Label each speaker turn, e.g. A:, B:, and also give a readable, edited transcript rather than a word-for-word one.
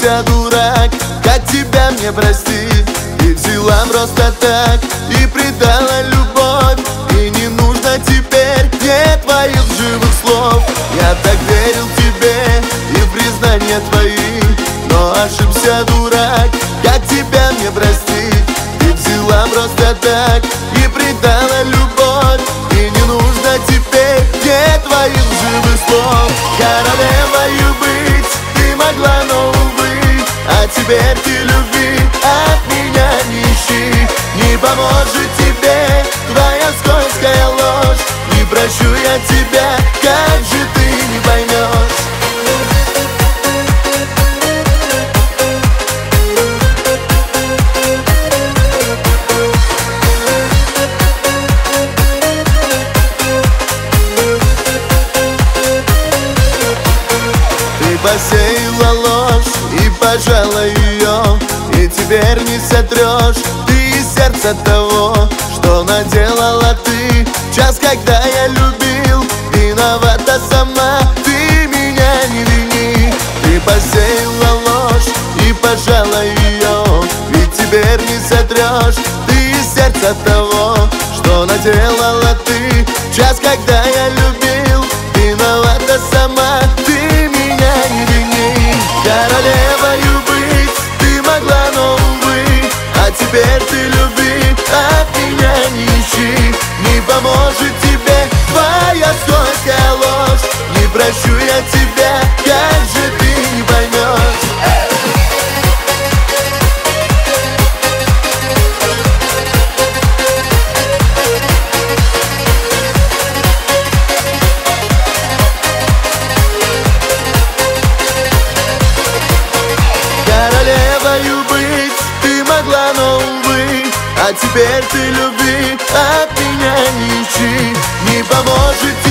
A: ошибся, дурак, как тебя мне простить? И взяла просто так, и предала любовь. И не нужно теперь мне твоих живых слов. Я так верил тебе и в признания твои, но ошибся, дурак, как тебя мне простить? Ты взяла просто так и предала любовь. И не нужно теперь мне твоих живых слов. Королевою быть ты могла, но увы, а теперь ты любви от меня не ищи. Не поможет тебе твоя скользкая ложь. Не прощу я тебя, как же ты не поймешь? Ты посеяла ложь и пожала ее, и теперь не сотрешь ты из сердца того, что наделала ты. Час, когда я любил, виновата сама, ты меня не вини. Ты посеяла ложь и пожала ее, ведь теперь не сотрешь ты из сердца того, что наделала ты. Час, когда я любил, виновата сама, ты меня не вини. Королевою быть ты могла, но увы, а теперь ты любви от меня не ищи. Не поможет тебе твоя скользкая ложь. Не прощу я тебя, как же ты не поймешь? Королевою быть ты могла, но увы, а теперь ты любви от меня не ищи. Не поможет